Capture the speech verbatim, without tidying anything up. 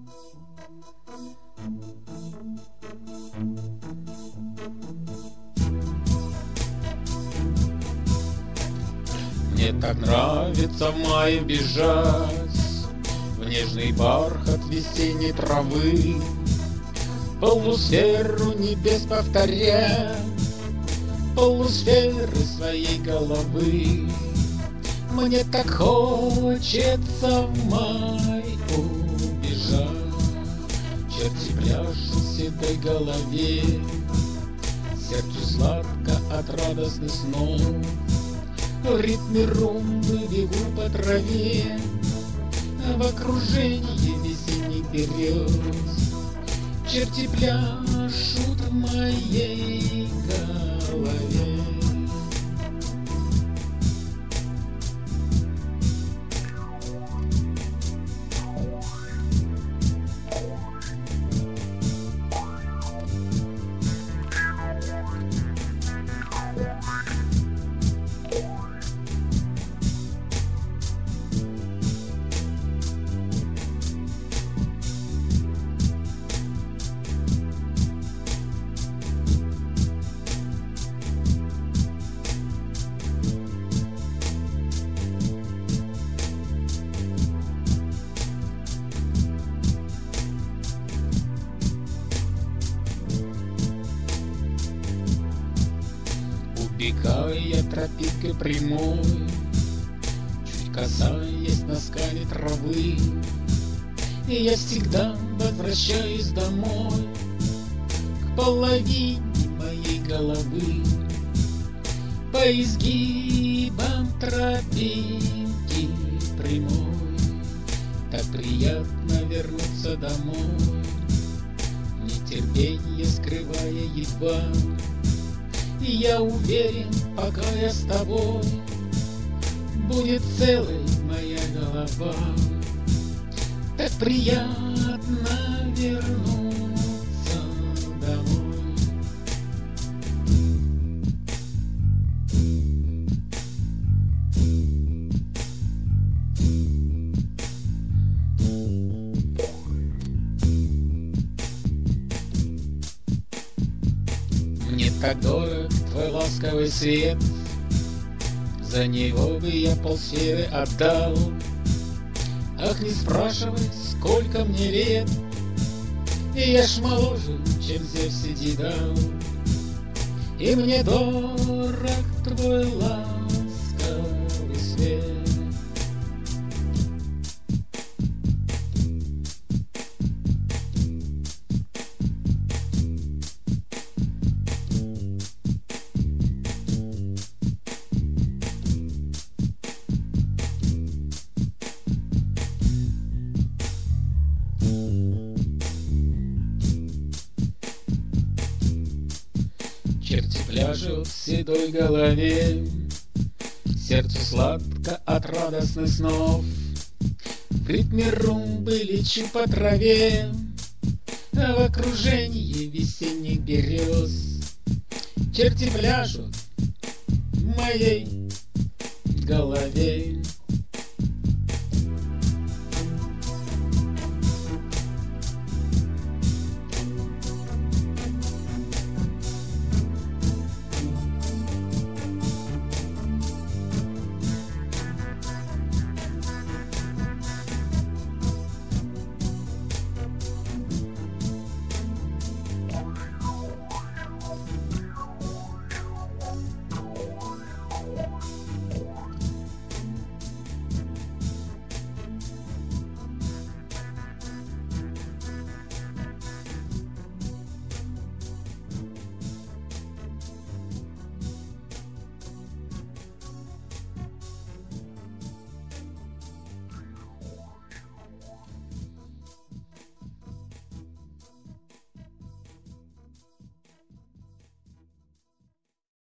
Мне так нравится в мае бежать в нежный бархат весенней травы, полусферу небес повторя, полусферы своей головы. Мне так хочется в май убежать, черти пляшут в седой голове, сердцу сладко от радостных снов. В ритме румбы бегу по траве, в окружении весенних берез. Черти пляшут в моей голове. Убегая тропинкой прямой, чуть касаясь носками травы, и я всегда возвращаюсь домой к половине моей головы. По изгибам тропинки прямой так приятно вернуться домой, нетерпение скрывая едва. И я уверен, пока я с тобой, будет целой моя голова. Так приятно вернуться домой. Мне так дорог твой ласковый свет, за него бы я полсферы отдал. Ах, не спрашивай, сколько мне лет, и я ж моложе, чем Зевс и Дедал. И мне дорог твой ласковый свет. Черти пляшут в седой голове, сердцу сладко от радостных снов. В ритме румбы лечу по траве, а в окружении весенних берез. Черти пляшут в моей голове.